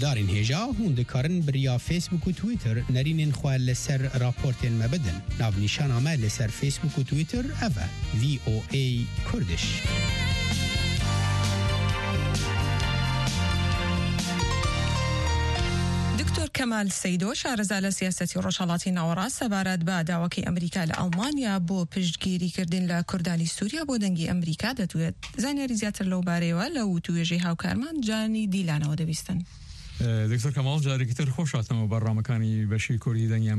هزارین هجا هون دکارن بریا فیسبوک و تویتر نرینین خواه لسر راپورتین مبدن ناو نیشان آمه لسر فیسبوک و تویتر اوه VOA کردش. کەمال سەیدۆ شارەزا لە سیاسەتی ڕۆژهەڵاتی ناوەڕاست سەبارەت بە داواکەی ئەمریکا لە ئەڵمانیا بۆ پشتگیریکردن لە کوردانی سووریا بۆ دەنگی ئەمریکا دەتوێت زانیاری زیاتر لەو بارەیەوە لە وتوێژەی هاوکارمان جانی دیلانەوە دەبیستن. دکتۆر کەماڵ جارێکی تر خۆش هاتنەوە بەڕامەکانی بەشی کوردی دەنگی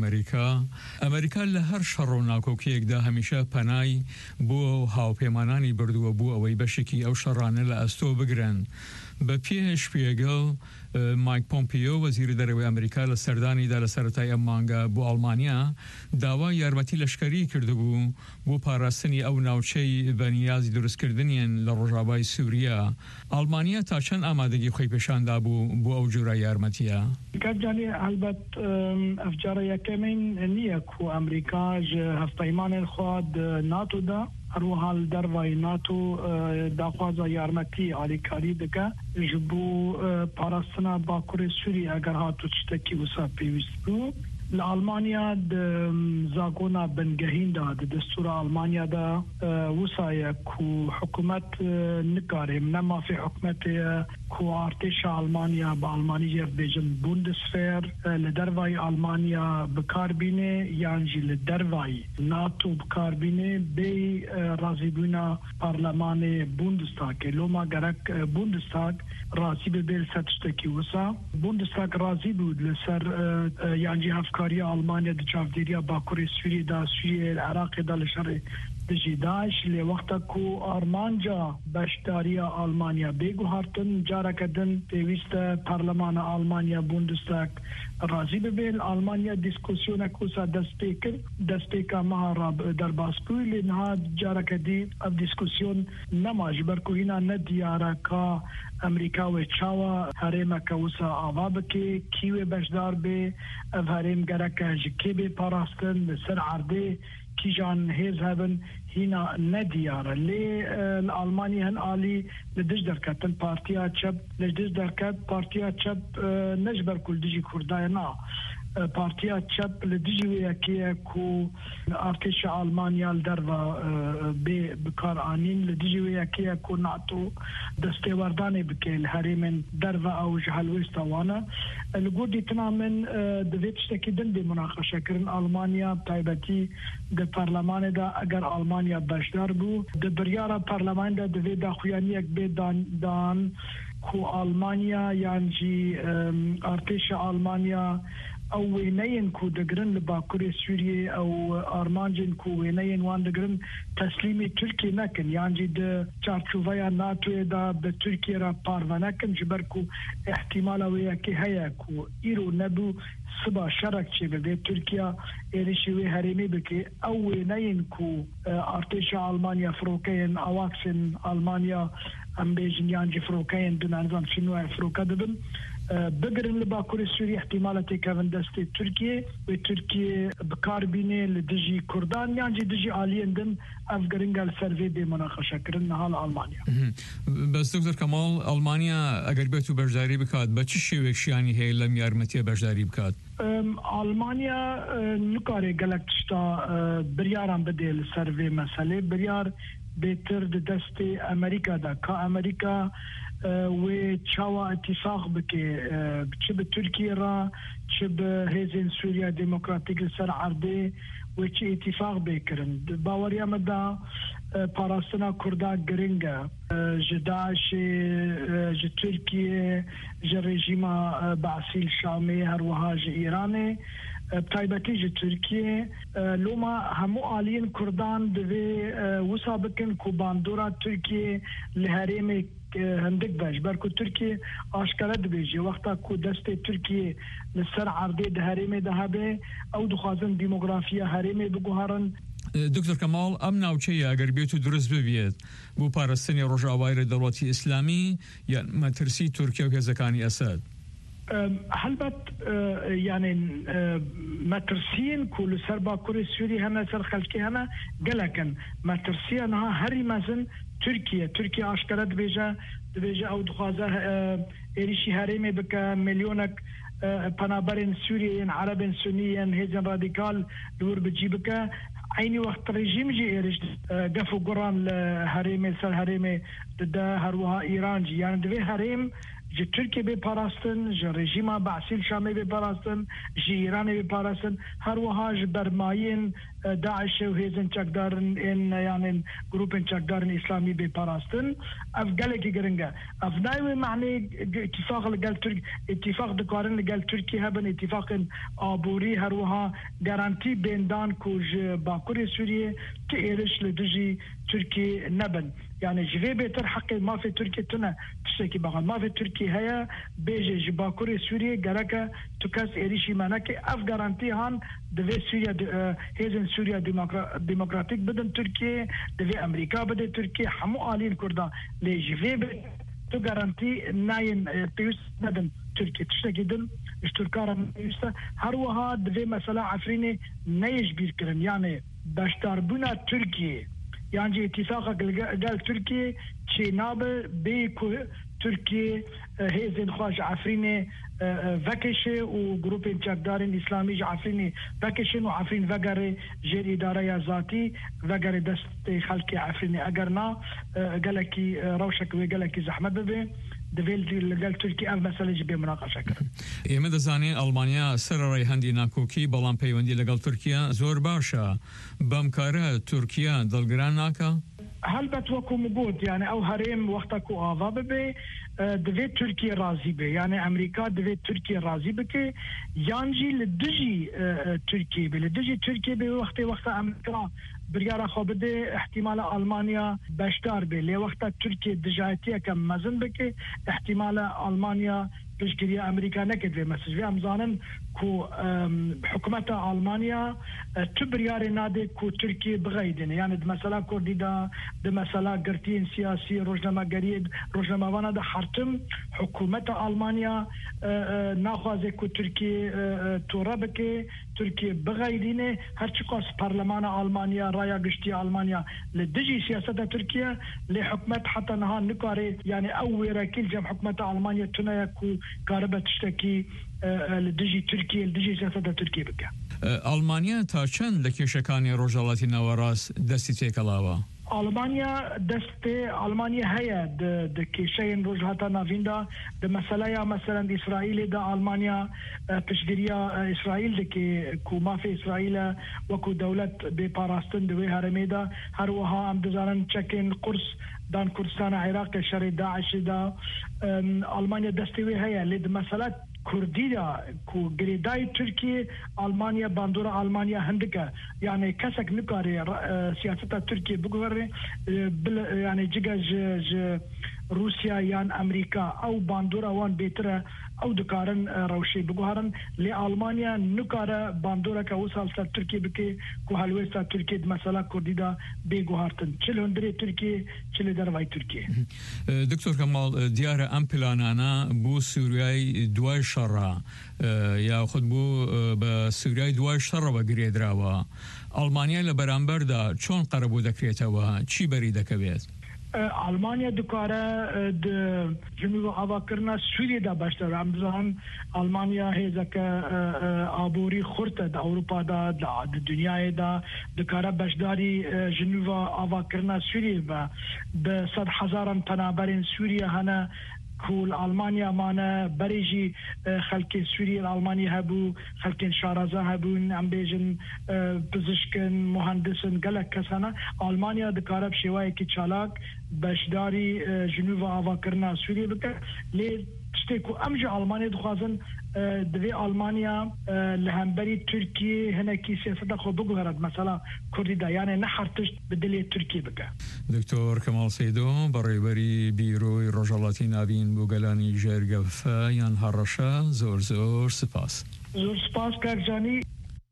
ئەمریکا لە هەر شەڕ و ناکۆکیەکدا هەمیشە پەنای بۆ هاوپەیمانانی بردووە بوو ئەوەی بەشێکی ئەو شەڕانە لە ئەستۆ بگرن. بە پێش پێگەڵ مایک پۆمپیۆ وەزیری دەرەوەی ئەمریکا لە سەردانیدا لە سەرەتای ئەم مانگە بۆ ئەڵمانیا داوای یارمەتی لەشکەری کردبوو بۆ پاراستنی ئەو ناوچەی بەنیازی دروستکردنیان لە ڕۆژاوای سووریا. ئەڵمانیا تا چەند ئامادەگی خۆی پێشاندا بوو بۆ ئەو جورای یارمەتیە؟ کەجانی هەلبەت ئەفجارە یەکەمین نییە کو ئەمریکا هەفتەیمانێن خواد ناتۆدا هەروەها لە دەرەوەی ناتۆ داخوازە یارمەتی ئالیکاری دەکە ji bo parastina Bakurê Sûriyê eger hatu tiştekî wisa pêwîst bû. Li Almanya di zagona bingehîn da di destûra Almanya da wisa ye ku hikûmet nikare ne mafê hikûmetê ye ku artêşa Almanya bi Almanî jev bêjin Bundeswehr li dervayê Almanya bikarbîne yan jî li dervayê NATO bikarbîne bê razîbûna parlemanê Bundestagê loma gerek Bundestag razî bibe li ser tiştekî wisa. Bundestag razî bû li ser yan jî hevkariya Almanya di çavdêriya Bakurê Sûriyê da Sûriyê Iraqê da li şerê dijî Daeş lê wexta ku armanca beşdariya Almanya bêguhartin careke din pêwîst e parlemana Almanya Bundestag razî bibe. Almanya diskusyonek wisa dest pê kir destpêka meha derbas bû lê niha careke dî ev diskusyon nema ji ber ku hîna ne diyar e ka Amerika wê çawa herêmeke wisa ava bike kî wê beşdar bê ev herêm gereke ji kê bê parastin li ser erdê kîjan hêz hebin hîna ne diyar e. Lê li Almanyê hin alî li dij derketin partiya çep li dij derket partiya çep ne ji ber ku li dijî Kurdayê na partiya çep li dijî wê yekê ye ku artêşa Almanya li derva bê bikar anîn li dijî wê yekê ye ku NATO destêwerdanê bike li herêmên derva ew ji helwêsta wan e. Li gor dîtina min divê tiştekî din dê münaqeşe kirin Almanya taybetî di parlemanê da eger Almanya beşdar bû di biryara parlemanê da divê daxuyaniyek bê dan ku Almanya yan jî artêşa Almanya ew wêneyên ku digirin li Bakurê Sûriyê ew armancên ku wêneyên wan digirin teslîmê Tirkiye nekin yan jî di çarçoveya NATOyê da bi Tirkiye re parve nekin ji ber ku ihtimala wê yekê heye ku îro nebû siba şerek çêbibe Tirkiye êrişî wê herêmê bike ew wêneyên ku artêşa Almanya firokeyên awaksên Almanya em bêjin yan jî firokeyên din nizam şînwayê firoke dibin bigirin li Bakurê Sûriyê ihtimala têkevin destê Tirkiye ve Tirkiye bikarbîne li dijî Kurdan yan jî dijî aliyên din ev giring li ser vê bê münaqeşe kirin niha li Almanya. Bes Dr. Kemal Almanya eger bêt û beşdarî bikat be çi şêwekşiyanî heye lem yarmetiye beşdarî bikat? Almanya nikare gelek tişta biryaran bide li ser vê meselê biryar bêtir di destê Amerîka da ka Amerîka wê çawa itîfaq bike çi bi Tirkiye ra çi bi hêzên Sûriya Demokratîk li ser erdê wê çi itîfaq bê kirin. Baweriya me da parastina Kurda giring e ji Daişê ji Tirkiye ji rejîma Be'sîl Şamê her wiha ji Îranê taybetî ji Tirkiye loma hemû aliyên Kurdan divê wisa bikin ku bandora Tirkiye li herêmê hindik beş ber ku Tirkiye aşkare dibêje wexta ku destê Tirkiye li ser erdê di herêmê de hebe ew dixwazin demografiya herêmê biguharin. دکتۆر کەماڵ ئەم ناوچەیە ئەگەر بێت و دروست ببێت بۆ پاراستنی ڕۆژاوای دەوڵەتی ئیسلامی یان مەترسی تورکیا و هێزەکانی ئەسەد؟ هەلبەت یانێ مەترسیین ku li ser Bakurê Sûriyê hene ser xelkê hene gelekin metirsiyên ha herî mezin تركيا اشكرت دبيجا او دخوازه اريشي هرمي بك مليونك بنابرين سوريين عربين سنيين هيزن راديكال دور بتجيبك عيني وقت رجيم جي إيرش قفو قران لهرمي سر هرمي ضد هروها إيران جي يعني دوي هرم جي تركيا بپاراستن جي رژیما بعثیل شامی بپاراستن جي ایرانی بپاراستن هروها جي برماين داعش و هيزن چکدارن ان يعني جروبن چکدارن اسلامي بپاراستن اف گلکی گرنگا اف ناوي معني اتفاق لقال ترك اتفاق دكارن لقال تركيا هبن اتفاق آبوري هروها گارانتي بيندان كوج باكوري سوريا تيرش لدجي تركيا نبن يعني جوي بيتر حقي ما في تركيا تنا تشتكي بقى ما في تركيا هيا بيجي جباكوري سوريا جركا تكاس إريشي مناكي أف جارانتي هان دفي سوريا هيزن سوريا ديمقراطيك بدن تركيا دفي أمريكا بدن تركيا حمو آلين كردا لجوي تو جارانتي ناين تيوس بدن تركيا تشتكي دن اشتركارا تيوسا هروها دفي مسألة عفريني نيش بيذكرن يعني باشتاربونا تركيا يعني اتفاقك قال تركيا شي نابل بيكو تركيا هيزن خواج عفريني فكشي وجروبين چکدارين اسلامي عفريني فكشين وعفرين فقري جير اداره ذاتي فقري دست خلقي عفريني اقرنا قالكي روشك وقالكي زحمه ببي دفيل قال تركيا مسألة جبه مناقشة كرن ئێمە دەزانێ ئەڵمانیا سەرەڕای هەندی ناکۆکی بەڵام پەیوەندی لەگەڵ تورکیا زۆر باشە بەم کارە تورکیا دڵگران ناکە؟ هلبت وكو موجود يعني او هرم وقتك وآضا ببي دفي تركيا راضي به يعني امريكا دفي تركيا راضي بك يانجي لدجي تركيا به لدجي تركيا به وقت امريكا بريارة خابده احتمال ألمانيا بشتار به لي وقت تركيا دجايتية كم مزن بك احتمال ألمانيا بشكرية أمريكا نكد في مسج في أمزانن كو حكومة ألمانيا تبريار نادي كو تركيا بغيدن يعني دمسلا كرديدا دمسلا قرتين سياسي روجنما قريد روجنما وانا دا حرتم حكومة ألمانيا ناخوازي كو تركيا توربك تركيا بغيدين هرچی قاس برلمان ألمانيا رايا قشتي ألمانيا لدجي سياسة تركيا لحكومة حتى نهار نكاري يعني أول كل جم حكومة ألمانيا تنايا كو كاربة تشتكي لدجي تركيا لدجي سياسة تركيا بك ئەڵمانیا تا چەند لە کێشەکانی ڕۆژهەڵاتی ناوەڕاست دەستی تێکەڵاوە؟ ألمانيا ألمانيا هي د كيشين روجهاتا نافيندا د مسألة مثلا إسرائيل دا ألمانيا تشجيريا إسرائيل دكي كو ما في إسرائيل وكو دولة بباراستن دوي هرميدا هروها أم دزارن تشكين قرص دان كردستان عراق شر داعش دا ألمانيا دستوي هي لد مسألة كردية كو جريداي تركيا ألمانيا باندورا ألمانيا هندكا يعني كسك نكاري سياسة تركيا بقول يعني جيجا روسيا يان أمريكا أو باندورا وان بيترا أو دكارن روشي بقولن لألمانيا نكارا باندورا كوصل سال تركيا بكي كوهالويسا تركيا مثلا كرديدا بيجوهارتن شلون تركيا شل درواي تركيا دكتور كمال ديار أم بلانانا بو سورياي دوای شەڕە یا خود بوو بە سووریای دوای شەڕە بەگرێ دراوە ئەڵمانیا لە بەرامبەردا چۆن قەرەبوو دەکرێتەوە چی بەری دەکەوێت؟ ألمانيا دكارة جنوب أواكرنا سوريا دا باشتر رمضان ألمانيا هي زكا عبوري خورته دا أوروبا دا الدنيا دا دكارة باشداري جنوب أواكرنا سوريا بصد حزارا تنابرين سوريا هنا كول ألمانيا مانا بريجي خلق سوريا الألمانيا هبو خلق شارزة هبو عم بيجن بزشكن مهندسن قلق كسانا ألمانيا دكارب شواي كي چالاك بشداري جنوب آواكرنا سوريا بك ليه تشتكو أمجي ألمانيا دخوازن دوی آلمانیا لهمبری ترکیه هنکی سیاست خو بگوهرد مثلا کردی دا یعنی نحرتش بدلی ترکیه بگه دکتور کمال سیدو بڕێوەبەری بیرۆی ڕۆژهەڵاتی ناوین بۆ گەلانی ژێرگەفە یان هەڕەشە زۆر سپاس زۆر سپاس کاکجانی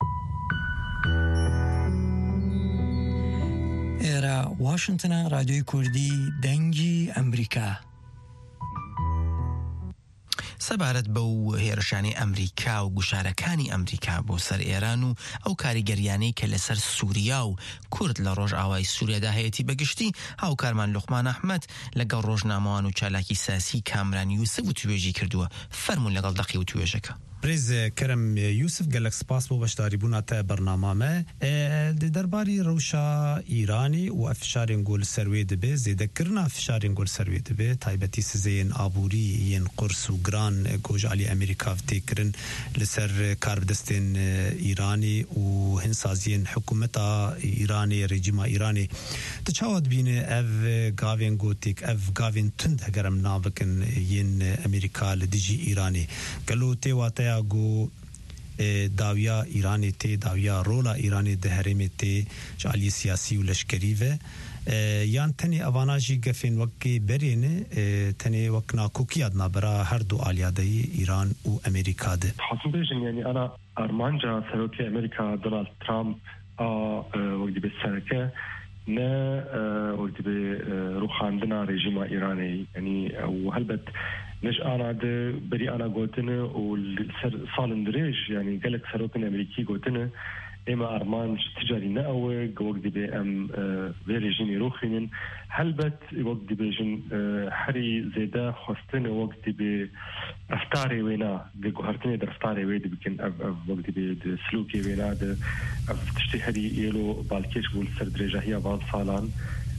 ئێرە واشنگتنە رادیۆی کوردی دەنگی ئەمریکا سەبارەت بەو هێرشانی ئەمریکا و گوشارەکانی ئەمریکا بۆ سەر ئێران و ئەو کاریگەریانەی کە لەسەر سووریا و کورد لە ڕۆژئاوای سووریادا هەیەی بەگشتی هاوکارمان لوقمان ئەحمەد لەگەڵ ڕۆژنامەوان و چالاکی سیاسی کامران یوسف و توێژی کردووە. فەرموون لەگەڵ دەقی و توێژەکە. برز کرم یوسف گلک سپاس بو بشداری بونا تا برنامه درباری روشا ایرانی و افشارین گل سروی دبه زیده کرنا افشارین گل سروی دبه تایبتی سزین آبوری ین قرص و گران گوج علی امریکا فتکرن لسر کاربدستین ایرانی و هنسازین حکومت ایرانی رژیم ایرانی تچاوت بینه اف گاوین گوتیک اف گاوین تند هگرم نابکن ین امریکا لدیجی ایرانی گلو تیواتا گو داویا ایرانی تی داویا رولا ایرانی ده هرمی تی جعلی سیاسی و لشکری و یان تنی اواناجی گفین وکی برینه تنی وکنا کوکیاد نبرا هر دو آلیادهی ایران و امریکا ده حاصل بیشن یعنی انا ارمانجا سروکی امریکا دونالد ترامپ وقتی به سرکه نه وقتی به روخاندنا رژیم ایرانی یعنی و هلبت نش أنا ده بري أنا قلتنا والصالن دريج يعني قالك سروكن أمريكي قلتنا إما أرمان تجاري نقوى وقت بأم فيرجيني روخين هلبت وقت بيجن حري زيدا خستنا وقت برفتاري وينا جوهرتني درفتاري ويد بكن وقت بسلوكي وينا ده تشتي هري يلو بالكيش بول سردريجة هي بعض صالان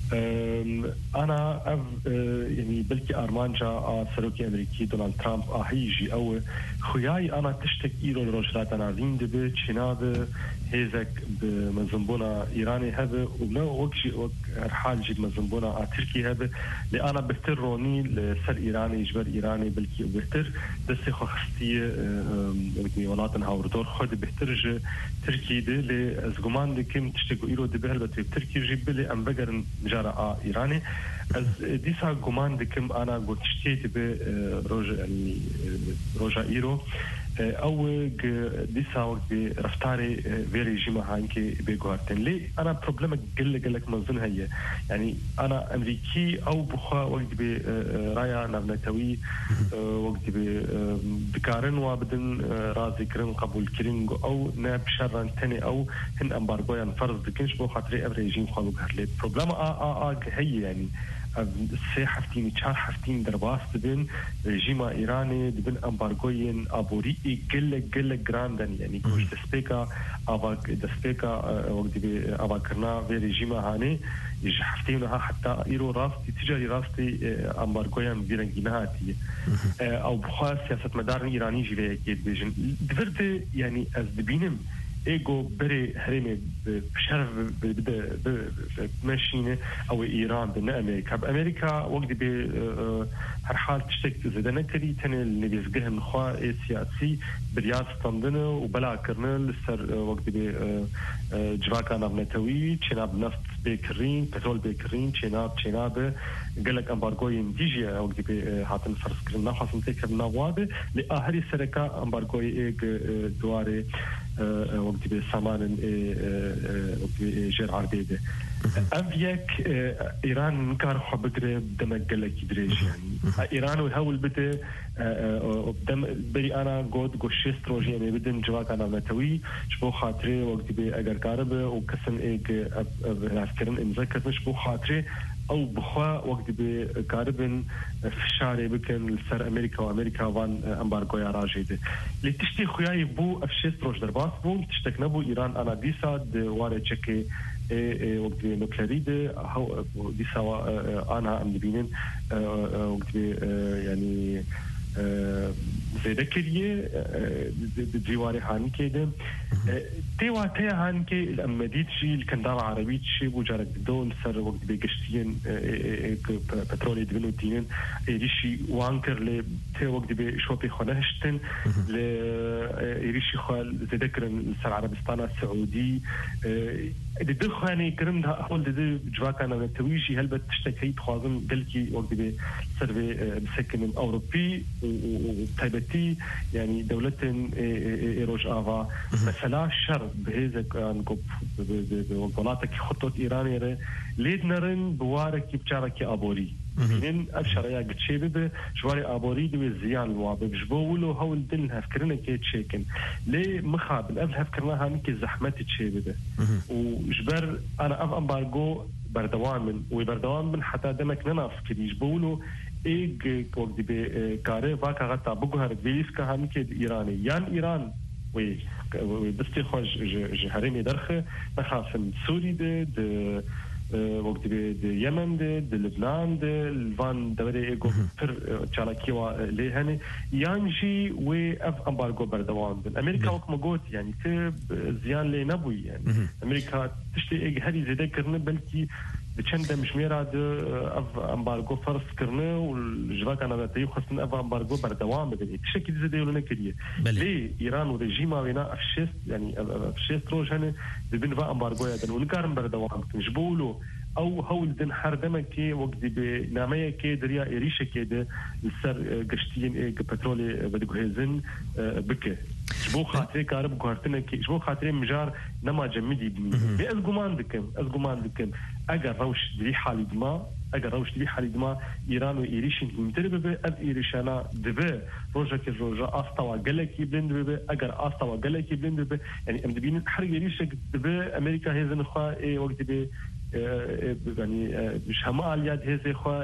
أنا يعني بلكي أرمانجا سروكي أمريكي دونالد ترامب هيجي أو خياي أنا تشتك إيرو الرجلات أنا زين دبي تشيناد هيزك بمزنبونا إيراني هذا وبنا وكشي حال جد مزنبونا تركي هذا لأنا بهتر روني لسر إيراني جبر إيراني بلكي بهتر دسي خستي ولاتن هاوردور خد بهتر تركي ده لأزغمان دكم تشتكو إيرو دبي هلبت تركي جيب لي أم بقر جارة إيراني از دیسا گمان دکم آنا گوشتی به روجا ایرو او دیسا وقت رفتاری وی رژیم هانکی بگوارتن لی انا پروبلم گلک مزن هي يعني انا امريكي او بخوا وقت به رايا نبنتوي وقت به بكارن وبدن راضي كرن قبول كرين او ناب شرن تاني او هن امبارغويان فرض دكنش بو خاطري اب رژیم خالو هرلي بروبلم هي يعني سه هفتين چهار هفتين درباس دبن رژیم ایرانی دبن امبارگوین آبوری گل گراندن يعني گوش دسپیکا وقت به آوا کرنا و رژیم هانه يج هفتين ها حتى ايرو راستي تجاري راستي امبارگوین بیرنگیناتی او بخوا سیاست مدار ایرانی جوی اكيد بيجن دفرد يعني از دبینم ايجو بري هرمي بشرف بمشينه او ايران بين امريكا وقت ب هر حال تشتك زدنا كري تن اللي بيزقه من خوا سياسي برياض طندنا وبلا كرنل سر وقت ب جواكا نبنتوي تشناب نفط بكرين بترول بكرين تشناب قالك امبارغوين ديجي وقت ب هاتن فرض كرنا حسن تكرنا واده لاهري سركا امبارغوي ايج دواري وقت بسامان وقت جير عربيده أبيك إيران نكار حبقرة دمك قلك يدريش يعني إيران وهول بده دم بري أنا قد قشيست روجي يعني بدن جواك أنا متوي شبو خاطري وقت بأجر كاربة وكسن إيج عسكرن إنذكر مش بو خاطري أو بخوا وقت بكاربن في شارع بكن لسر أمريكا وأمريكا وان أمبارغو يا راجيده اللي تشتي خياي بو أفشيست روج درباس بو تشتك نبو إيران أنا ديسا دواري تشكي وقت نوكليريده هو ديسا أنا أم دبينين وقت يعني زيدا كريه ديواري هاني كده تيوا تيا هان كي الأمديت شيء الكندار عربيت شيء بوجارك دول سر وقت بيجشتين بترولي دبنو تينين يريشي وانكر ل تي وقت بشوبي خناشتن ل يريشي خال زيدكرن سر عربستان السعودي الدخاني كرم هول ده جواك أنا تويجي هلبت تشتكي تخازن قلكي وقت بسر بسكن أوروبي وتايبتي يعني دولة إيروج آفا مثلا شر بهذا نقب بولاتك خطوط إيرانية ليد نرن بوارك بشارك أبوري من افشاريا قتشيبه جواري ابوري دو زيان الوابه بجبولو هول دن هفكرنا كي تشيكن ليه مخابل قبل هفكرنا هانك زحمه تشيبه وجبر انا اف امبارجو بردوام وبردوام حتى دمك نناف كي جبولو ايج وقت بكاره واقع غتا بوغهر فيليس كهانك ايراني يان ايران وي بستي خوش جهريني درخه نخاف سوري ده وقت باليمن ده لبنان ده الفان دوري ايجو فر تشالاكيوا لهني يانجي واف امبارجو بردوام امريكا وقت ما قلت يعني زيان لي نبوي يعني امريكا تشتي ايج هذه زي ذكرنا بلكي بچنده مش میراد اف امبارگو فرض کرنه والجواك انا بتي خصنا اف امبارگو بردوام بده تشكي زي ديولنا كديه ليه ايران وريجيم وينا افشيست يعني افشيست روجانه بين فا امبارگو يدن ونقارن بردوام نجبولو او هول دن حردمكي وقت بناميه كي دريا ايريشه كده السر قشتين بترولي بدغهزن بك جبو خاطري كارب غارتنا كي جبو خاطري مجار نما جمدي بني بأزغمان دكم اگر روش دي حالي دما اگر روش دي حالي دما ايران وايريشن متربه از ايريشانا دبه روجا كي روجا استوا غلكي بلند به اگر استوا غلكي بلند به يعني ام دبين حرق ايريشه دبه امريكا هيزن خا وقت به يعني مش هم عليات هذه خا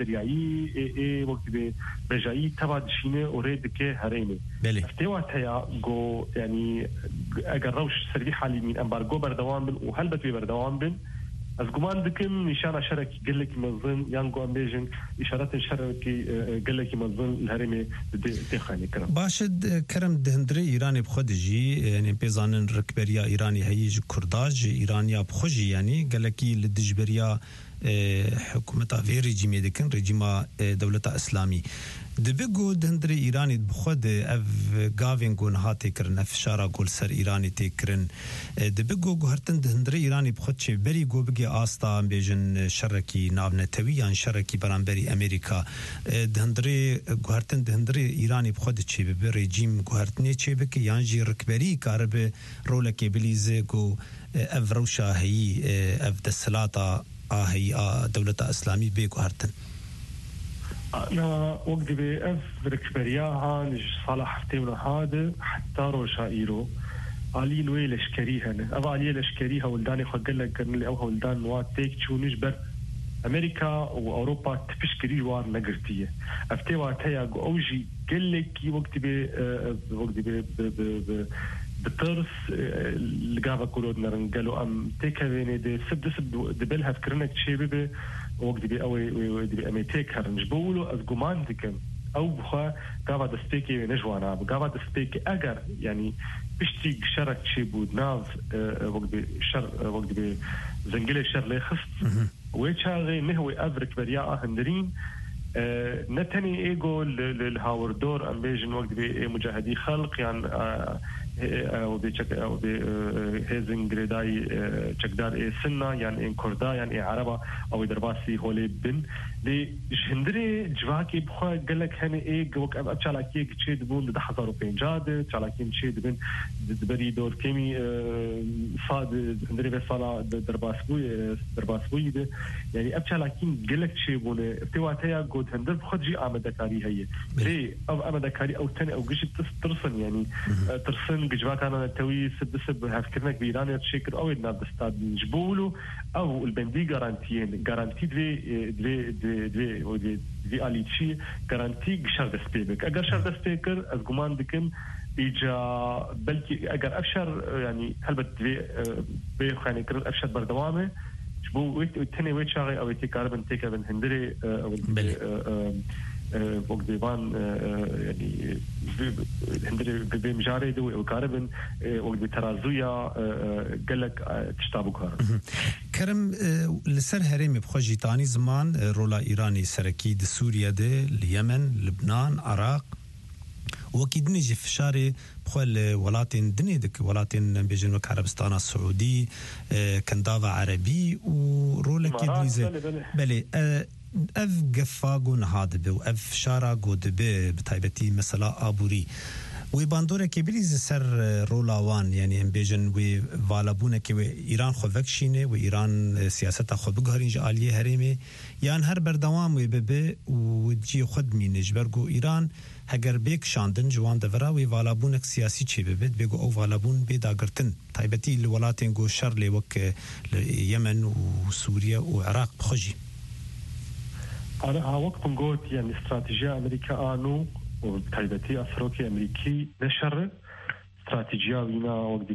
درياي وقت به بجاي تبع دشينه اوريد كي هرينه افتوات هيا جو يعني اگر روش سري حالي من امبارجو بردوام بن وهلبت بردوام بن از گمان دکم نشانه شرکی گلکی مزن یانگو امبیجن اشارات شرکی گلکی مزن الهرمه دخانی کرم باشد کرم دهندری ایرانی بخودجی یعنی پیزانن رکبریا ایرانی هیج کرداج ایرانیا بخوجی یعنی گلکی لدجبریا حکومت في رجيم يدكن رجيم دولة إسلامي دبيجو دهندري إيراني بخود أف غافين قون هاتي كرن أف شارع قول سر إيراني تكرن دبيجو جهرتن دهندري إيراني بخود شيء بري جو بيجي آستا بيجن شركي نابن تويان شركي برانبري أمريكا دهندري جهرتن دهندري إيراني بخود شيء برجيم جهرتني شيء بكي يانجي ركبري كارب رولك بليزة جو أف روشا هي أف دسلاتا هي دولة إسلامي بيكو هرتن أنا وقت بأف ركبرياها نج صالح تيونا هذا حتى روشا إيرو علي نوي لشكريها أبا علي لشكريها ولداني خقل لك اللي أوها ولدان نوات تيك تشو نجبر أمريكا وأوروبا تفشكري جوار نقرتية أفتوا تيا أوجي قل لك وقت بترس لقابا كولود نرنقلو أم تيكا بيني دي سب دبلها فكرنك شيبه وقت بي أوي دي أمي تيكا رنجبولو أزقمان ديكم أو بخوا قابا دستيكي نجوانا قابا دستيكي أقر يعني بشتي شرك شيبود ناف وقت بي زنقلي شر ليخص ويتشاغي نهوي أفرك برياء هندرين نتني ايجو للهاوردور ام بيجن وقت بي مجاهدي خلق يعني او هيزن جريداي تشكدار سنة يعني ان كردا يعني عربة او درباسي هولي بن دي هندري جواكي بخوا قال لك هني ايه وقت ابشالاكي تشيد بون ده 1050 تشالاكي تشيد بن بري دور كيمي صاد هندري بصلا درباسبوي ده يعني ابشالاكي قال لك شي بون افتواتها قد هندر بخجي امدكاري هي ليه او امدكاري او تاني او قشي ترسن يعني ترسن جواك انا توي سب هفكرنك بإيران تشكر او الناب استاد نجبولو او البندي جارانتي دي اليتشي جارانتي شر دسبيك اگر شر دسبيكر از گمان دكم ايجا بلكي اگر افشر يعني هلبت بي خاني كر افشر بردوامه جبو تاني ويت شاغي او تي كاربن تيكا بن هندري او وقت ديوان يعني هندري بمجاري دو وكاربن وقت بترازويا قالك تشتابو كار كرم لسر هرمي بخوجي تاني زمان رولا إيراني سركي دي سوريا دي اليمن لبنان عراق وكيد نجي في شاري بخوال ولاتين دنيدك ولاتين بيجنوك عربستان السعودي كندافا عربي ورولا كيد بلي اف قفاقون هاد بو اف شارع قود بي بتايبتي مثلا ابوري وی باندوره که بریز سر رولاوان یعنی ام بیجن وی والابونه که ایران خو وکشینه و ایران سیاست خو بگهارینج عالیه هریمه یان هر بردوام وی ببه و جی خود مینج برگو ایران هگر بیک شاندن جوان دورا وی والابونه سیاسی چی ببید بگو او والابون بیداگرتن تایبتی الولاتین گو شر لیوک یمن و سوریه و عراق بخوجی أنا وقت نقول يعني استراتيجية أمريكا آنو وتايبتي أفروكي أمريكي نشر استراتيجية وينا وقت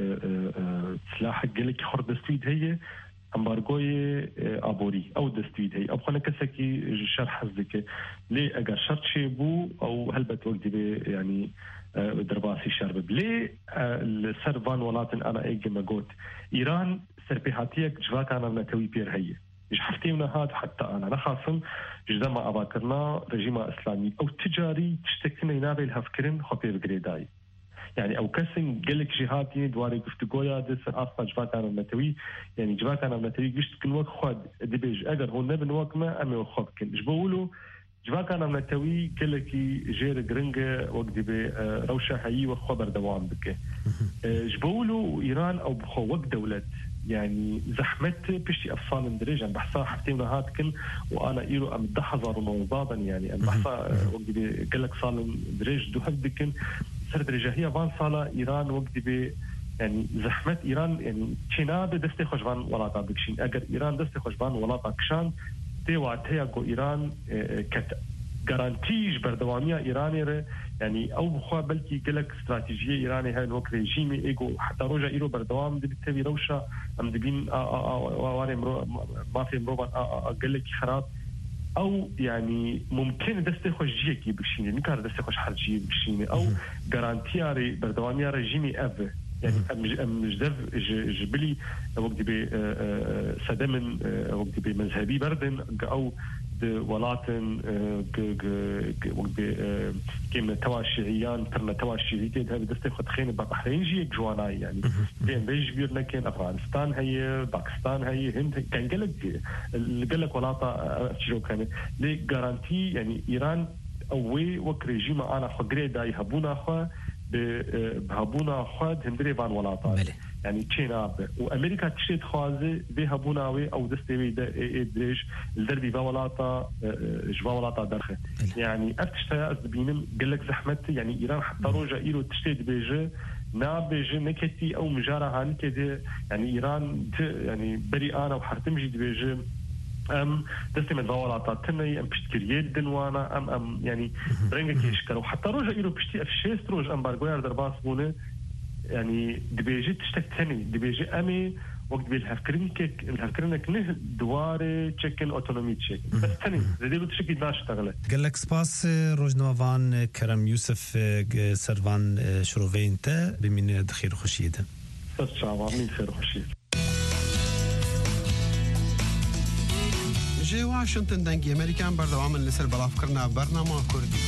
بسلاح قلك خور دستويد هي أمبارغوي أبوري أو دستويد هي أبقى كسكي شرح حزك ليه أجر شرط شيء بو أو هلبت وقت يعني درباسي شرب ليه السربان ولاتن أنا أيجي ما قلت إيران سربيهاتيك جواك أنا منتوي بير هي إيش حفتينا هاد حتى أنا خاصم جدا ما أباكرنا رجيم إسلامي أو تجاري تشتكينا ينابي الهفكرين خبير بقريداي يعني أو كسن قلك جهاتي دواري قفتقويا دسر أصلا جواكانا المتوي يعني جواكانا المتوي قشت كن وقت خود دبيج أقر هون نبن وقما أمي وخوب كن إيش بقولوا جواكانا المتوي قلكي جير قرنجة وقت دبي روشة حيي وخبر دوام بك إيش بقولوا إيران أو بخو وقت دولة يعني زحمت بشتي أفصال اندريج أنا بحصا حفتين هات كن وأنا إيرو أم دحظر ونوضادا يعني أنا بحصا وقت بي قلك صال اندريج دو هكدكن سرد رجاهية فان صالة إيران وقت بي يعني زحمت إيران يعني تشيناب دستي خوشبان ولاتا بكشين أجر إيران دستي خوشبان ولاتا كشان تي وعتها جو إيران كت جارانتيج بردوامية إيرانية يعني أو بخوا بلكي قلك استراتيجية إيرانية هاي الوقت ريجيمي إيجو حتى روجا إيرو بردوام دي بتبي روشة أم دبين واري ما في مروبا قلك خراب أو يعني ممكن دستي خوش جيكي بكشيني نكار دستي خوش حرجي بكشيني أو جارانتيا بردوامية ريجيمي أف يعني مجدف جبلي وقت بي سدمن وقت بي مذهبي بردن أو ولاتن وقت كيما توا الشيعيان ترنا توا الشيعيين هذا دستي خد خين بحرين جي جواناي يعني بين بيج بير لكن أفغانستان هي باكستان هي هند كان قالك ولاتا شو كان لي جارانتي يعني إيران أوي وكريجيم أنا خجري داي هبونا خوا بهبونا خود هندري فان ولاتا يعني تشينا وامريكا تشيت خوازي بهبوناوي او دستوي دريج الدربي فولاتا جوا ولاتا درخه يعني افتشتا بينم قال لك زحمت يعني ايران حتى روجا ايرو تشتيت بيجي نابيجي نكتي او مجارها نكدي يعني ايران يعني بري انا وحرتمجي بيجي ام دستي من فولاتا تني ام بشتكريات دنوانا ام يعني برنجك يشكروا حتى روجا ايرو بشتي افشيست روج امبارغوير درباس بونه يعني دبيجي تشتك تاني دبيجي امي وقت الهفكرينك نه دواري تشكن اوتونومي تشيك بس تاني زي تشكي داش تغلى قال لك سباس روجنوفان كرم يوسف سرفان شروفين تا بمن دخير خشيده تشاوا من خير خشيده جي واشنطن دنگی امریکان بردوام لسر بلاف کرنا برنامه کردی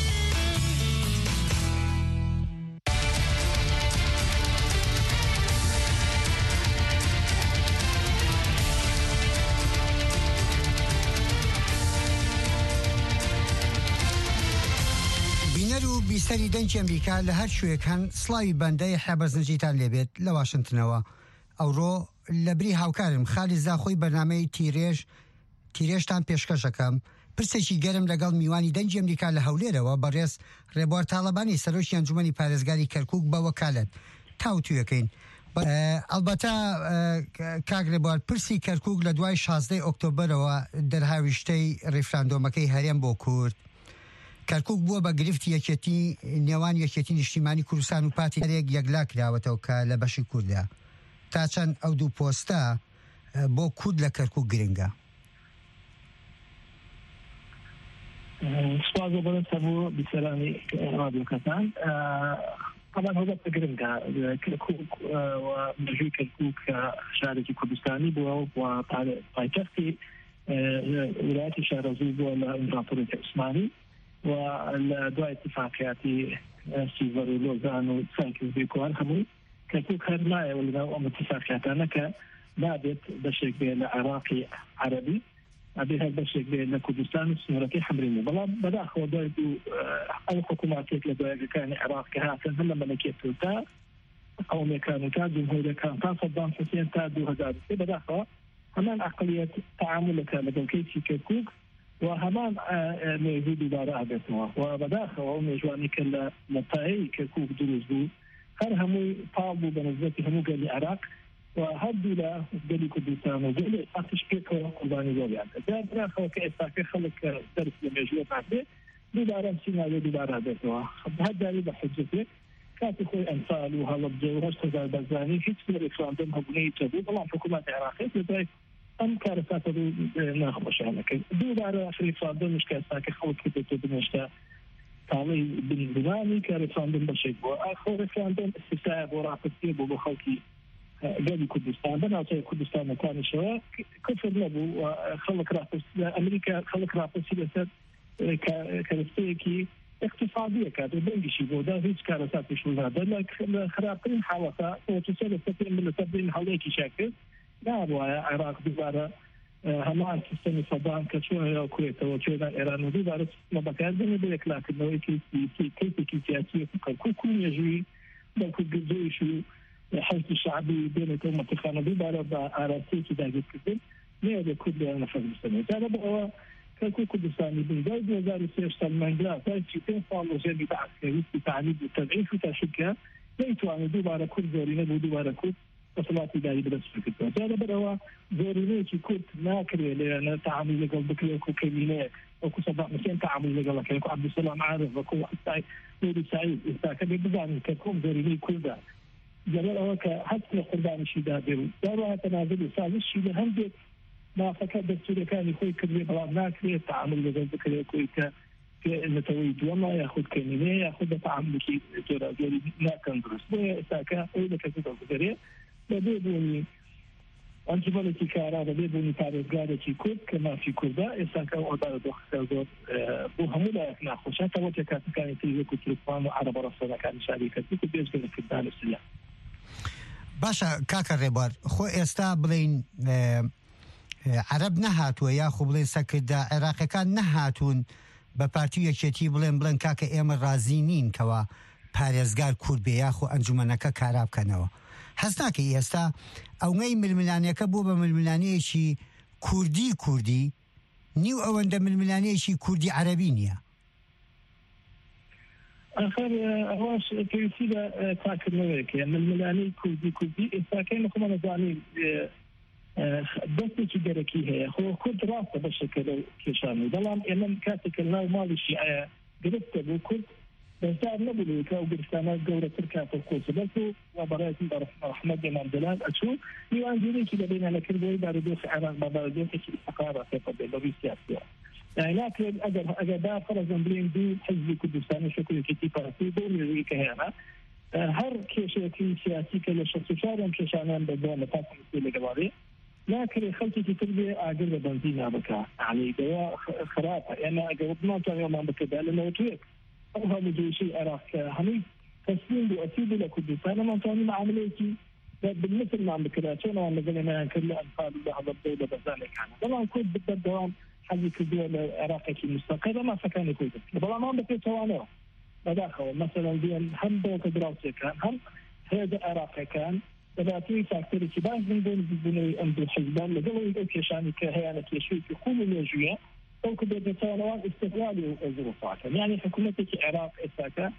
بینەر و بیسەری دەنگی ئەمریکا لە هەر شوێک هەن سڵاوی بەندەی حێبەرزنجیتان لێبێت لە واشنتنەوە ئەوڕۆ لە بری هاوکارم خالی زاخۆی بەرنامەی تیرێشتان پێشکەشەکەم پرسێکی گەرم لەگەڵ میوانی دەنگی ئەمریکا لە هەولێرەوە بەڕێز ڕێبوار تاڵەبانی سەرۆکی ئەنجومەنی پارێزگاری کەرکووک بە وەکالەت تاوتویەکەین ئەلبەتە کاک ڕێبوار پرسی کەرکووک لە دوای 16 ئۆکتۆبەرەوە دەرهاویشتەی ڕێفراندۆمەکەی هەرێم بۆ کورد کەرکووک بووە بە گرفتی یەکێتی نێوان یەکێتی نیشتیمانی کوردستان و پاتی هەرێک یەکلا کراوەتەوە کە لە بەشی کوردە تا چەند ئەو دوو پۆستە بۆ کورد لە کەرکووک گرنگە سپاس بۆ سەبوو بیسەرانی رادیۆکەتان طبعا هەوڵە گرنگە کەرکووک و مەژووی کەرکووک شارێکی کوردستانی بووە و پایتەختی ویلایەتی شارەزوو بووە لە ئیمپراتۆریەتی عوسمانی و لدواء اتفاقياتي سيفر ولوزان وسانكيزبيكوان هموي كركوك هر مايا ولنا اتفاقياتنا كبابت بشكل عراقي عربي أبيها بشيء بين كردستان والسنورة حمرين بلا بدأ خودوا أو حكوماتك لدول كان العراق كهاتن هلا ملكية تلتا أو مكانوا تاج جمهورية كان صدام حسين تادو هذا بدأ خوا همان عقلية تعامل كان لدول كيسي كوك وهمان موجود دار أبتوا وبدأ خوا ومجواني كلا مطاعي كوك دروز دو هر همو طابو بنزلتي همو قال العراق وهدوا له قال كردستان وقال أتش بيك وقرباني زوجي عنده ده خوا كإساك خلك درس لمجوة بعده دوباره سيناريو دوباره هدتوا هذا اللي بحجته كانت خوي أنفال وهالبجو وهشتغل بزاني في كثير ريفراندوم هبني تبو طبعا حكومات عراقية بدأ أم كارثات ناخذ عنك دوباره في ريفراندوم مش كإساك خلك كده تبنيشته طالي بالبناني كريفراندوم بشيء وآخر ريفراندوم استساعد وراء تسيب وبخلقي قال كردستان بنا كردستان مكان شواء كفر لبو وخلق رافس أمريكا خلق رافس سياسات كرستيكي اقتصادية كانت بنجشي بودا هيك كارثات مش هذا لكن خرابين حالتها وتسأل ستين من التبدين حواليك شاكل لا العراق دوباره همان سيستم صدام كشوها الكويت وشوها إيران ودوباره مبكر بين ذلك لكن كيف سياسية كل يجري بل كل جزء شو حزب الشعبي بين الأمة الخانة دوباره بأراسي كذا جدا ما هذا كله نفس السنة هذا بقى كل كردستاني بالجاي وزارة السياسة المانجلا تاي شيء صار وجاني بعد كيف تعليم والتدعيم في تشكيل ليتوا عن دوباره كل زورينا ودوباره كل وصلات إداري بدرس فكرة هذا بقى زورينا كي كنت ناكر لأن تعامل لقل بكرة وكلمة وكو صدق مثلا تعامل لقل كيكو عبد السلام عارف وكو حتى نوري سعيد استاكد بزاني ككم زورينا كل ده جمال أوك حتى قربان الشداد داروا تنازل سازش شيء لهندك ما فكر دستور كان يخوي كذي بلا ناكري التعامل لقل بكرة كويكا كنتويد والله ياخذ كلمة ياخذ تعامل كي جوري لا كندرس وإستاكا وإذا كذا بكرة بدوني أنجبلتي كارا بدوني تاريخ كي كود كما في كودا إستاكا وضع دخل زود بوهمولا ناخذ حتى وجه كان يتيجي كتلفان وعرب رصنا كان شركة كتبيز كنا في الدار السلام باشا كاكا ريبار خو استابلين عرب نهاتوا يا خو بلين سكدا عراقي كان نهاتون بپارتیو یەکێتی بڵێن کاکە ئێمە ڕازی نین کەوا پارێزگار کورد بێ یاخۆ ئەنجومەنەکە کارا بکەنەوە هەست ناکەی ئێستا ئەوەی ململانیەکە بوو بە ململانەیەکی کوردی نیو ئەوەندە ململانەیەکی کوردی عەرەبی نییە آخر أهواش كيسيدا تاكرنوك يعني ململاني كوردي إستاكين لكم أنا زاني دستي كدركي هي هو كنت راسه بشكل كشاني دلام إنهم كاتك الله مالي شيء قربت بكل بس دار نبلي كأو برستانا جورة تركات القوس بس وبرأت رحمة جمال جلال أشوف يوانجيني كده بين أنا كردوي باردوس عراق باردوس كي استقرار في قبل لبي سياسية يعني لكن أجر دا فرضاً بين دو حزب كردستان شكل كتي بارتي دوري كهنا هر كيشة سياسي كلا شخص شارم كشانان بدون تاسم سيل جواري لكن خلتي تربي أجر بنزين أبكا يعني دواء خرافة أنا أجربنا ترى ما بكذا لأنه تويك أوها مجيشي عراق همي تسليم بأسيب لكردستان ما تاني معاملتي بالمثل ما بكذا شو أنا مثلا كل أنفال هذا الدولة بذلك أنا طبعا كنت بالدوام حاجة الدول العراقية مستقرة ما سكان كويت طبعا ما بكذا توانه بداخل مثلا دين هم دوك دراسة كان هم هذا العراق كان بدأتي فاكتوري كبار من دون أمد الحزبان لقلوا يقول كشاني كهيانة يشوي في كل الوجوه أو كبير توانوان استقلالي الظروفات يعني حكومتك العراق إساكا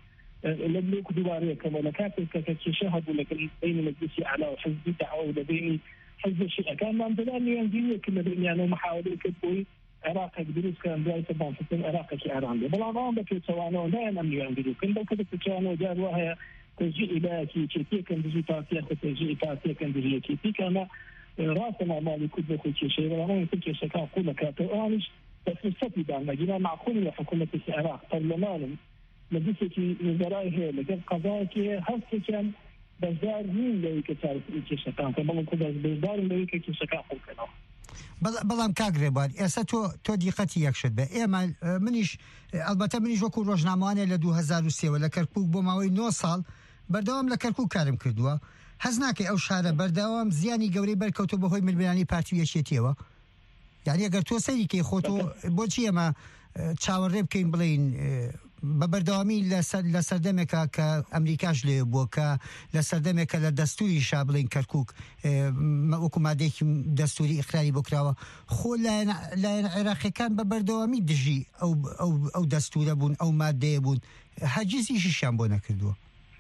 لبلوك دوارية كملكات كشهدوا لكن بين مجلسي أعلى وحزب دعوة بين حزب الشيعة كان ما عندنا ينزلوا كل بين يعني محاولة كبوي عراق دروس كان داعي تبان في العراق كإيران بلا ما بكي توانو لا أمن ينزلوا كن بكي توانو جار وهي تجي إلى كي كان بيجي تاسيا تجي تاسيا كان بيجي كي كان راسنا مالي كده كل شيء ولا ما يمكن شيء كان كله كاتوانش بس السبب ده نجينا معقول لحكومة العراق برلمان مجلسي وزراء هي لقد قضاء كي هست كان بزار مين لو يكتعرف إيش كان كمان كده بزار لو يكتعرف كان كنا بەڵام کاگرێبار ئێستا تۆ دیقەتی یەکشت بە ئێمە منیش ئەلبەتە منیش وەکو ڕۆژنامەوانێ لە 2003 لە کەرکووک بۆ ماوەی 9 ساڵ بەردەوام لە کەرکووک کارم کردووە هەز ناکەی ئەو شارە بەردەوام زیانی گەورەی بەرکەوتو بەهۆی ململانی پارتی یەکێتیەوە یعنی ئەگەر تۆ سەیری خۆتۆ بۆچی ئەمە چاوەڕێ بکەین بڵین بە بەردەوامی لە سەردەمێکە کە ئەمریکاش لێ بووە کە لە سەردەمێکە لە دەستوری شا بڵین کەرکووک وەکو مادەیەکی دەستوری ئیقراری بۆ کراوە خۆ لایەن عێراقیەکان بە بەردەوامی دژی ئەو دەستورە بوون ئەو مادەیە بوون هەرگیزیشیان بۆ نەکردووە.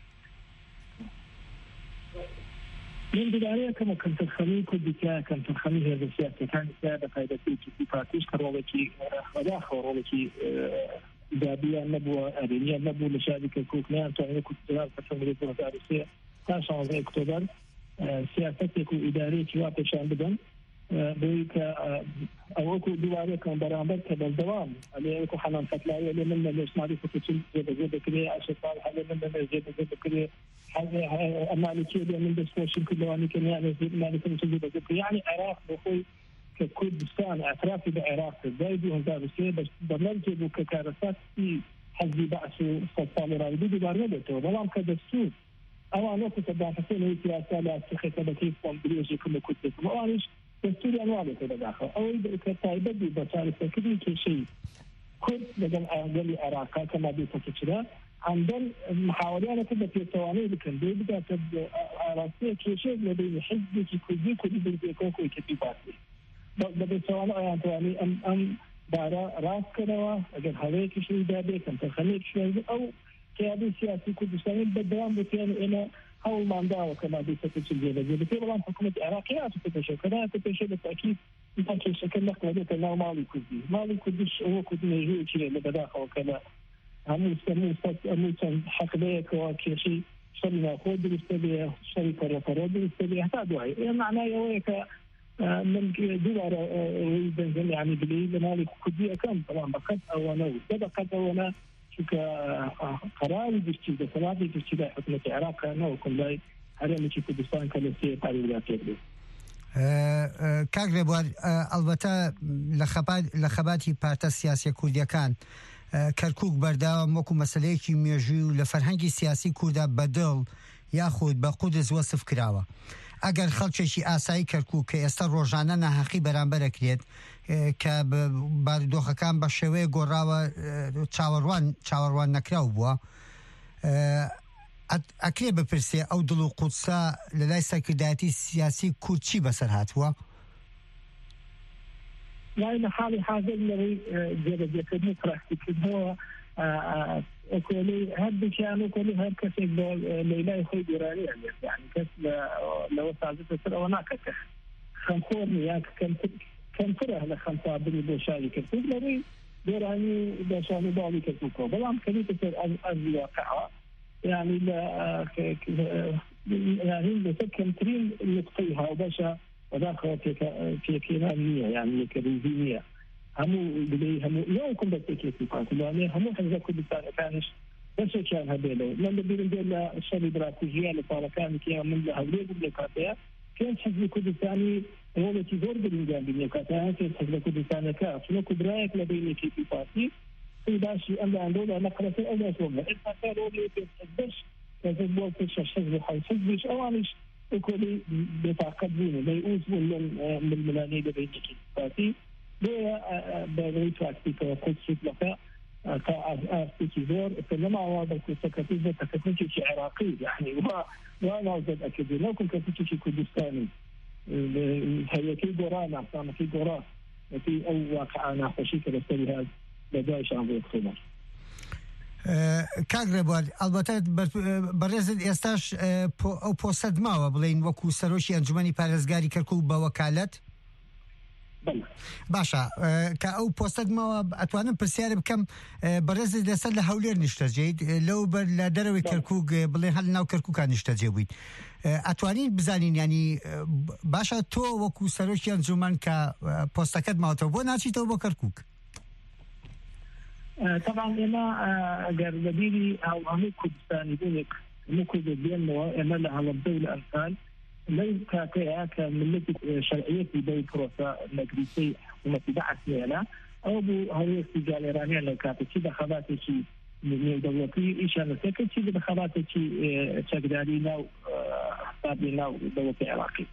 من بداية كنت الخليج كوديكا كنت الخليج هذا السياسة كان سيادة قاعدة في بارتيش كرولكي خداخ ورولكي دابيا نبوة أدنية نبوة لشادك كوكنان تعيني كنت تلال فتمرية الرئاسية تاشا في أكتوبر سياستك إدارية كواب شان بدن بيك أوكو دواري كان برامبر كبالدوام اللي أوكو حنان فتلاية اللي من الإسماعيلي فتشل زيادة كريه عشر صالح اللي من زيادة كريه المالكية اللي من دستوشن كلواني كان يعني مالكية زيادة كريه يعني عراق بخوي ككردستان اعترافي بعراق زايدي هزارسية بس برنامج ككارثات في حزب بعث صالح رايدي دواري بيته بلام كدستور أو أنا كنت داخل هي سياسة لا تخطى بكيف بليجي كل كتب وأنيش دستوري أنواع كده داخل أو كتايبة ببطارة فكري كشيء كل بدل أهل العراق كما بيتكتشرا عندن محاولة كده في التواني لكن بيبدأ عراقية كشيء لدي حزب كذي بالبيكوكو كتيباتي بدل التواني يعني تواني أم دارا راس كده أجل هذيك شيء ده كم تخليك شيء أو كيادي سياسي كردستاني بالدوام بتيان إلى أول ما نداو كما بيستكتش الجيلة بتيان حكومة العراقية تتشكل كذا تتشكل بالتأكيد يمكن شكل نقلة كنا مالي كردش هو كرد نيجي كذا لبداخل وكذا هم يسمون حق ذلك وكشيء شرنا خود بالسبيع شركة رفراد بالسبيع حتى دعي معناه يويك من دولار بنزل يعني بلي مالي كردية كم طبعا بقت أو أنا بقت أو أنا شوك قرار بيشتغل قرار بيشتغل حكومة العراق أنا وكل ذي هذا اللي في كردستان كان يصير قريب لكده. کاگرێبوار ئەلبەتە لە خەباتی پارتە سیاسی کوردیەکان کەرکووک بەرداوام وەکو مەسەلەیەکی مێژووی و لە فەرهەنگی سیاسی کووردا بەدڵ یاخود بە قودس وەسف کراوە. ئەگەر خەڵکێکی ئاسایی کەرکووک کە ئێستا ڕۆژانە ناحەقی بەرامبەرەکرێت کە بارودۆخەکان بە شێوەیە گۆڕاوە چاوەڕوان نەکراو بووە ئەکرێ بپرسێ ئەو دڵ و قودسە لە لای سەرکردایەتی سیاسی کورد چی بەسەر هاتووە؟ يعني حالي حاضر لي جربت براكتيكه كولي هاد كانوا كولي هاد كسب ليلى يخوي ديراني يعني كس لو ساعدت ترى وانا كك خمسورني ياك كم فرح لخمسة بني بوشاي كتب لي ديراني بوشاي بالي كتب بلام كني تصير الواقع يعني لا يعني بسكن ترين نقطيها وبشا وداخل كيكينانية يعني كريزينية همو بدي همو يوم كنت بتكيف يعني همو حاجة كل كانش بس كان هذيله لما بيرجع الشري براتيجية لطاركان كيا من هذول بلكاتها كان حزب كردستاني هو اللي تزور بالنجام بلكاتها كان حزب كردستاني كاف لو كبرايك لبين كيف بارتي في داشي أنا عندنا نقرة أول أسبوع إذا كانوا اللي بيتحدث كذا بقول في حزب حزبش أوانش وكل بتعقدين بيؤوس من الملاني بين كيفاتي بيريد أكتيك وقدس لك كأرتيكيزور فلما هذا السكتيزة تكتيكي عراقي يعني وأنا أزد أكيد لو كنت تكتيكي كردستاني هي كي قرانا كان في قرا في أو واقعنا خشيك بستري هذا بدايش عن أكتوبر کاگرێبوار ئەلبەتە بەڕێزت ئێستاش ئەو پۆستەت ماوە بڵین وەکو سەرۆکی ئەنجومەنی پارێزگاری کەرکووک بە وەکالەت باشە کە ئەو پۆستەت ماوە ئەتوانم پرسیارە بکەم بەڕێزت لەسەر لە هەولێر نیشتەجێیت لەو بەر لە دەرەوەی کەرکووک بڵێ هەل ناو کەرکووکان نیشتەجێ بوویت ئەتوانین بزانین ینی باشە تۆ وەکو سەرۆکی ئەنجومەن کە پۆستەکەت ماوەتەوە بۆ ناچیتەوە بۆ کەرکووک طبعا انا اگر بديري او عميق كردستاني بونك ممكن بين انا على الدولة امثال ليس كاكيا كملتي شرعيتي بين بروسا مجلسي ومتبعت لنا او بو هو استجال ايرانيا لو كانت كده خباتي شيء من دولتي ايش انا سكت شيء بخباتي شيء تقدرينا حسابنا دولتي عراقي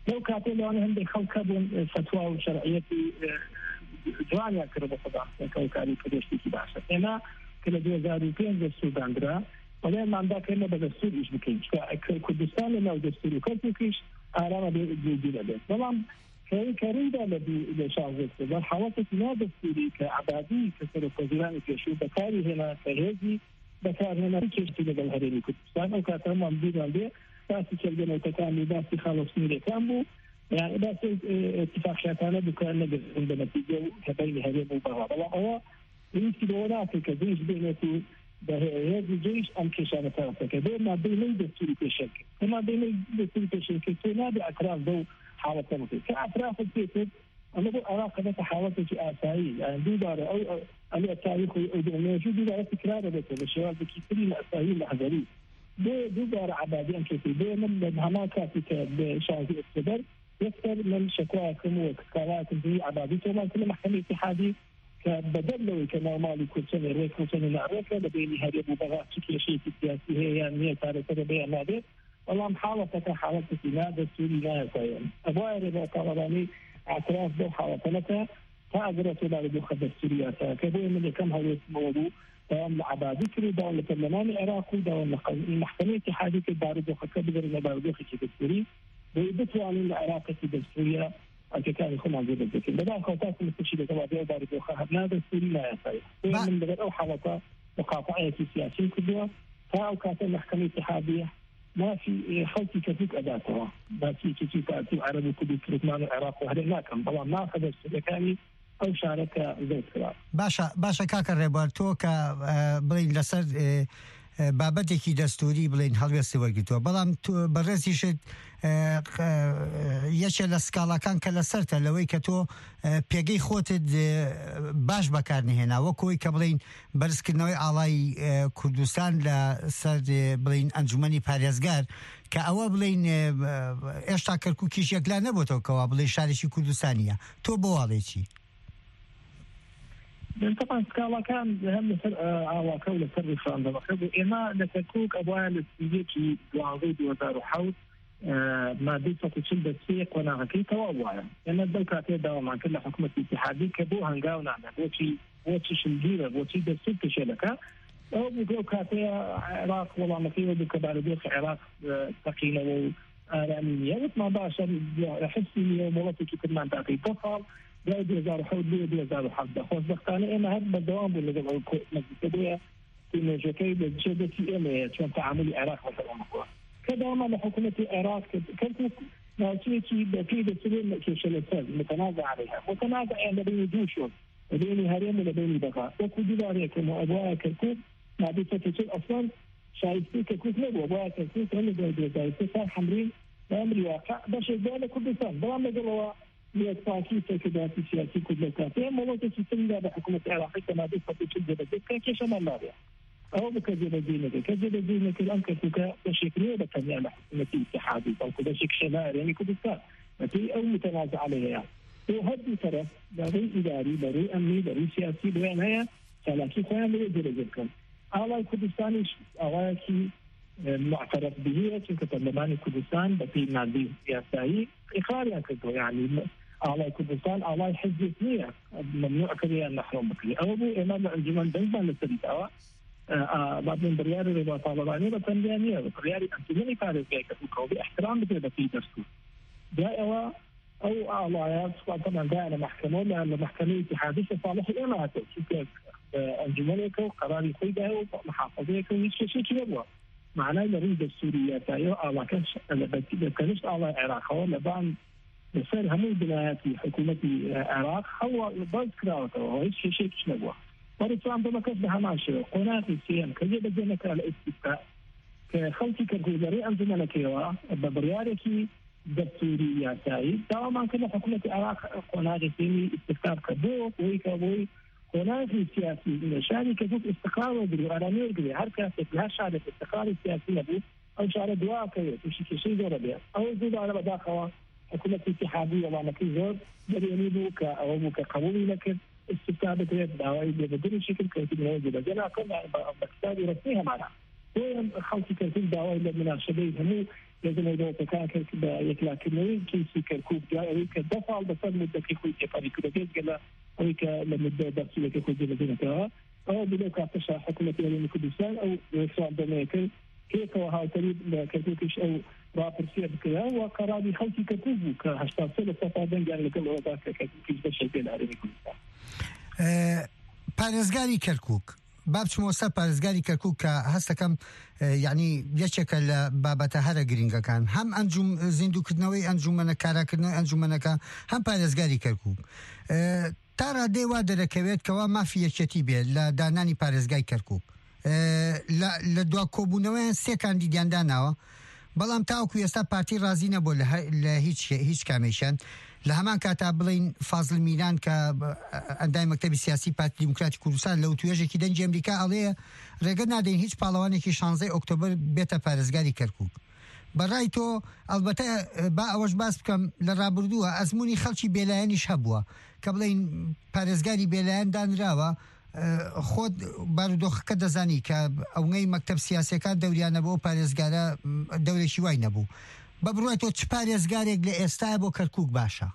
لو كاتب لو أنا عندي خلق بون فتوى وشرعية جوانيا كرب صدام كوكالي كدشتي كباشة أنا كلا 2005 دستور درا ولا ما عندك إلا بدستور إيش بكين كردستان لو دستور كرتوكيش آرام بيجي له طبعا كريدة لشاغل بل حاولت لا دستوري كعبادي كسر وزيران كشو بكاري هنا كهزي بكار هنا كيشتي للهريري كردستان أو كاتم عندي عندي باسي كلجنة تكامل باسي خلاص ميري كامبو يعني بس اتفاق شاتانا بكأنه عند نتيجة كبين هريم وبغض هو يمكن دورات كجيش بينته هذا الجيش أم كشانة ثلاثة ما بين دستوري الشركة ما بين دستوري الشركة تنادي أطراف ذو حالة ثلاثة كأطراف الكتب أنا بقول أراك هذا حالة شيء أساسي يعني دوباره أو التاريخ موجود دوباره تكرار بس الشباب بكثير أساسي لحظري دوباره عبادي أم كتب من الهماكات بشاهد الصدر يكثر من شكواكم وكالاتكم في عباديته ما كل محكمة اتحادي كبدلوا كنورمالي كرسون الريك كرسون العريكة لبيني هذه مباغات شكل شيء سياسي هي يعني هي تاريخ بيع نادر والله محاولة حالتك نادر سوري لا يسايم أبوائي ربا طالباني اعتراف دو حالتنا فأقرأت إلى ردوخة السورية كبير من كم هذا الموضوع دوام عبادية دوام البرلمان العراقي دوام المحكمة اتحادية كباردوخة كبير من باردوخة السوري بيبتوا عن العراق في سوريا كان يكون عندنا الذكر بدأ خطات المستشفى توابع بارد وخهرنا السوري لا يصير من بدأ أو حلقة مقاطعية سياسية كلها فأو كانت المحكمة الاتحادية ما في خلطي كثير أداتها ما في كثير تأتي عربي كل تركمان العراق وهذا ما كان طبعا ما أخذ السلكاني أو شارك زي كذا باشا كاكا ريبارتو كبرين لسر بابەتێکی دەستوری بڵین هەڵوێستی وەرگتووە بەڵام بەڕێزیشت یەکێ لە سکاڵەکان کە لەسەرتە لەوەی کە تۆ پێگەی خۆتت باش بەکارنهێنا وەکەوەی کە بڵین بەرزکردنەوەی ئاڵای کوردستان لە سەر بڵین ئەنجومەنی پارێزگار کە ئەوە بڵین ئێشتا کەرکووکیش یەکلا نەبووتەوەکەوە بڵێ شارێکی کوردستانیە تۆ بۆ واڵێکی طبعا سكالا كان هم مثل عواقب لسر فرنسا بخير إما لتكوك أبوال السيدي وعضيد وزار حوت ما ديسة تشد السيق وناغكي توابوايا يعني الدوكاتي دوما كل حكومة الاتحادي كبو هنقاو نعمل وشي شلجيرة وشي دستور تشلكا أو بوكاتي عراق والله مكيوة بكباردوخ عراق تقينة وآرامية وما باشا حسي ومولاتي كتمان تاقي بطل ده 2001 2001 خوشبختانه انا هاد بالدوام باللي مجلس في مجلسي بجدتي ام شلون تعامل العراق مثلا كذا ما لحكومه العراق كنت ناسيتي بكيد سليم كشلتات متنازع عليها متنازع يعني بين دوشون بين هرم وبين بقاء وكل ذلك وابواب كركوك ما بيتفتش اصلا شايفين كركوك لو ابواب كركوك هم زي صار حمرين امر واقع باش يقول كردستان دوام قالوا للتأكيد تكدات سياسي كل كاتين مولوتة سيستم بحكومة العراق كما بيفتح تجد ذلك كشمال لابيا أو بكذب دينك كذب دينك الأمر كتوكا بشكل بكذب على حكومة الاتحادي أو كذا شك شمال يعني كردستان نتي أو متنازع عليها يعني وهذه طرف بري إداري بري أمني بري سياسي بين هي ثلاثة خيام يدرجكم على كردستان أواكي معترف به كبرلمان كردستان بطي نادي سياسي إقراريا كده يعني على كردستان على حزب اثنين ممنوع كريا نحرم بكري أو بو إمام الأنجمان دنبان للسريتاوا بعد من برياري ربا طالباني بطنجانية برياري أنتمني فارس جايكا وكوبي احترام بكري بطي دستور جاءوا أو أعلى طبعا جاء لمحكمة لأن المحكمة اتحادية صالح الإمارات شكرا أنجمانيك وقراري خيبه ومحافظيك ويشكي كيبوا معناه نريد السورية تايو على كش بكنش على العراق هو لبان بسر همو بنايات حكومة العراق هو بس كراوته هو هيك شيء شنو ورثوا عن ضمن كسب هماشة قناة السيام كذا بدنا على الاستفتاء كخلتي كجزري أنزلنا كيوا ببرياركي دستورية تاي دائما كنا حكومة العراق قناة السيامي استفتاء كبو ويكابوي هناك سياسي شاري كفوك استقرار وبري أرامي وبري هركا لها شارة استقرار سياسي نبو أو شارة دواء كيو تشي شيء زور بيها أو زود على بداخوا حكومة اتحادية وما كي زور بريني بوكا أو بوكا قبولي لك استفتاء بتريد دعوائي بيبدل شكل كيف نوجد جنا كنا بكتابي رسميها معنا هو خلطي كيف دعوائي للمناشدين همو لازم يدوتكان كده يكلاكنوي كيسي كركوك جاء كدفع بسر مدة كيكوي كفاري كده جيز قال أويك لمدة درسية كيكوي جلدينتها أو بلوكا تشا حكومة يلين كردستان أو إسرائيل دميكل كيف وهاو تريد كركوكش أو رابرسية بكذا وقراري خلطي كركوك كهشتاب سنة صفادن قال لك الله ذاك كركوكش بشكل عربي كردستان پارێزگاری کەرکووک بابچمەوە سەر پارێزگاری کەرکووک کە هەستەکەم یعنی یەکێکە لە بابەتە هەرە گرنگەکان هەم ئەنجوم زیندووکردنەوەی ئەنجومەنە کاراکردنەوەی ئەنجومەنەکە هەم پارێزگاری کەرکووک تا ڕادێ وا دەرەکەوێت کەوا مافی یەکێتی بێت لە دانانی پارێزگای کەرکووک لە دوا کۆبوونەوەیان سێ کاندیدیان داناوە بەڵام تاوەکو ئێستا پارتی ڕازی نەبوو لە هیچ کامیشان لە هەمان کاتا بڵین فازڵ میران کە ئەندای مەکتەبی سیاسی پارتی دیموکراتی کوردستان لەو توێژێکی دەنجی ئەمریکا ئەڵەیە ڕێگە نادەین هیچ پاڵەوانێکی 16 ئۆکتۆبر بێتە پارێزگاری کەرکووک بەڕای تۆ ئەلبەتە با ئەوەش باس بکەم لە ڕابردووە ئەزمموی خەڵکی بێلایەنیش هەبووە کە بڵین پارێزگاری بێلایەن دانراوە خۆت بارودۆخەکە دەزانی کە ئەوەی مەکتەب سیاسەکان دەوریان نەبوو پارێزگارە دەورێکی وای نەبوو بە بڕای تۆ چ پارێزگارێک لە ئێستای بۆ کەرکووک باشە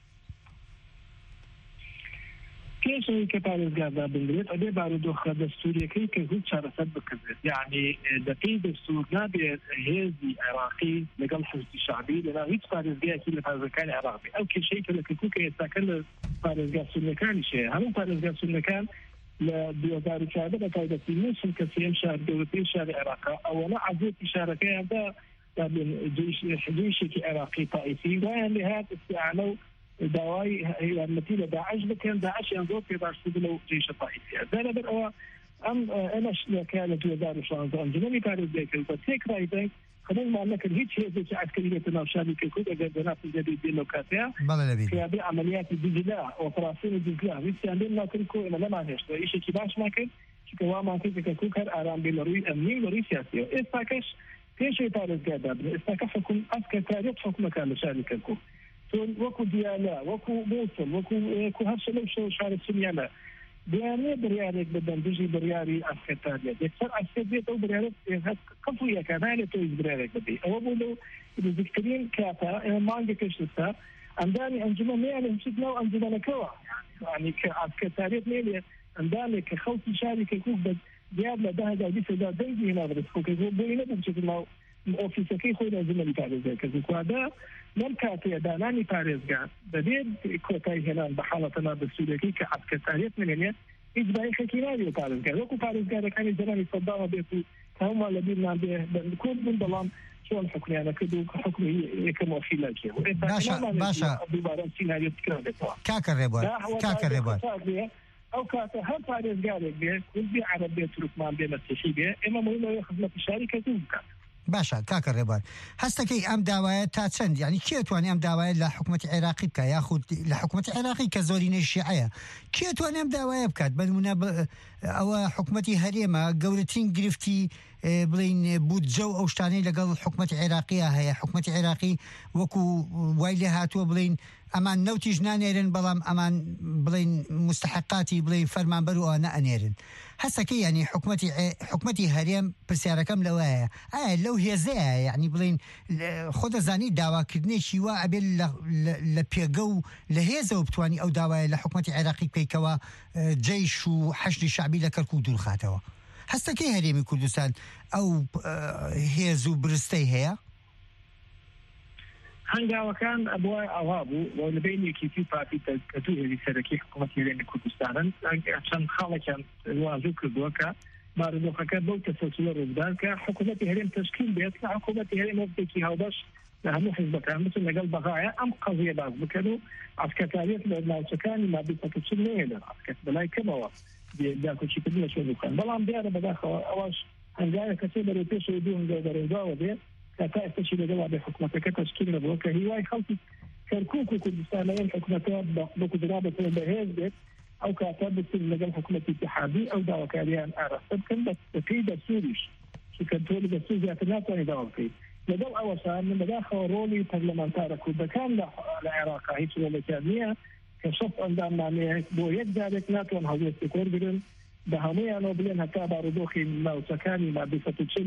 پێشەوەی کە پارێزگاردا بنرێت ئەبێ بارودۆخە دەستوریەکەی کە هیچ چارەسەر بکردێت یعنی دەپێی دەستور نابێت هێزی عێراقی لەگەڵ حزبی شعبی لەناو هیچ پارێزگایەکی لە پارێزەکانی عێراق ئەو کێشەی کە لە کەرکووک ئێستاکە لە پارێزگا سونیەکانیشەیە هەموو پارێزگا سونیەکان لە 2014 بە تایبەتی نووسن کە سێم شار گەورەترین شاری عێراقا ئەوەنە عەزێتی شارەکەیاندا جيشێکی عێراقی تائیفی وایان لێ هات استیعانە و داوای یارمەتی لە داعش بکەن داعشیان زۆر پێ باشتر لەو جێشە تائیفیە لەبەر ئەوە ئەمەش لەکە لە 2016 ئەنجومەنی پارێزگای کەرکووک بە سێ کرایبنگ خەمەڵمان نەکرد هیچ هێزێکی عەسکەری بێتە ناو شاری کەرکووک ئەگەر دەناسی جەدید بێ لەو کاتەیە خیابێ عەمەلیاتی دیجلا ئۆپراسیۆنی دیجلا هیچیان لێ ناکرد کۆ ئێمە لەمان هێشتا ئیشێکی باشمان کرد چونکە وامان کرد کە کەرکووک هەر ئارام بێ لە ڕووی ئەمنی و لە ڕووی سیاسیەوە ئێستاکەش پێشەوەی پارێزگاردا بن ئێستاکە حکوم ئەسکەتاریەت حکومەکان لە شاری کەرکووک تۆ وەکو دیالە وەکو مووسڵ وەکو هەر لەو شارە سونیانە بيانية بريارك بدن بيجي برياري أسكتارية يكسر أسكتارية أو بريارك كفوية كمان تويز بريارك بدي أو بقولوا إذا ذكرين كاتا ما عندك إشتى عندني أنجمة مية مشيت لو أنجمة كوا يعني كأسكتارية مية عندني كخوف شاري كوك بس بيار لده ده بيس ده دنجي هنا بس كوك بينا بمشيت لو أوفيس كي خوي أنجمة بتاعه كذا وهذا ممكن داناني باريزغان بدين كوتاي هنا بحالتنا بالسوريكي كعسكريات منين إجباري خكيناري باريزغان لو باريزغان كان زمان يصدقوا بيتو هم الذين بنكون من ضلام شو الحكم يعني كده حكم كما في لكن باشا كاكربار أو كاتا هم باريزغان كل بي عربية تركمان بين التشيبية إما مهمة يخدم في الشاركة توقع باشا كاكە ڕێبوار هەستەکەی ئەم داوایە تا چەند یعنی کێتوانێ ئەم داوایە لە حکوومەتی عێراقی بکە یاخود لە حکوومەتی عێراقی کە زۆرینەی شیعەیە کێتوانێ ئەم داوایە بکات بەنمونە ئەوە حکوومەتی هەرێمە گەورەترین گرفتی بڵین بودجە و ئەو شتانەی لەگەڵ حکوومەتی عێراقیە هەیە حکوومەتی عێراقی وەکو وای لێ هاتووە بڵین ئەمان نەوتیش نانێرن بەڵام ئەمان بڵین مستحقاتی بڵین فەرمانبەر و ئەوانە ئەنێرن هەستەکەی ینی حکوومەتی هەرێم پرسیارەکەم لەوەیە ئایا لەو هێزەیە یعنی بڵین خۆ دەزانی داواکردنێکی وا ئەبێت لە پێگە و لە هێزەوە بتوانی ئەو داوایە لە حکوومەتی عێراقی بکەیتەوە جەیش و حەشری شعبی لە کەرکووک دوورخاتەوە هەستەکەی هەرێمی کوردستان ئەو هێز و برستەی هەیە هەنگاوەکان ئەبووە ئەوا بوو بۆ لەبینێکی تی پارتی کە دوو هێزی سەرەکی حکوومەتی هەرێمی کوردستانن چەند خاڵێکیان واژوو کردووە کە بارودۆخەکە بەو تەسەلسولە ڕوودان کە حکوومەتی هەرێم تەشکیل بێت کە حکوومەتی هەرێم وەختێکی هاوبەش لە هەموو حیزبەکان بچن لەگەڵ بەغایە ئەم قەزیە باز بکەن و ئەسکەتاریەت لە ناوچەکانی مادی پەکچن نێنن ئەسکەت بەلای کەمەوە داکۆچیکردنە شوێ بکەن بەڵام دیارە بەداخەوە ئەوەش هەنگاوە کەسێ بەرەو پێشەوە دوو هەنگاو بەرەوداوە بێ كتا استشهد جواب حكومتك كتشكيل لبوك هواي خلطي كركوك كردستانيين حكومتها بقدرات بهيز او كاتب لجل حكومة اتحادي او داوكاليان ارسل كان بس في دستوريش شو كان تقول دستور ذات الناس وانا داوكي لدو اوسان من مداخل رولي برلمانتارا كودا كان العراق هيك ولا كامية كشف عندما معناه بو يجدارك ناتوان هزيت كوردرن بهمية نوبلين هكا باردوخي ما وسكاني ما بفتشل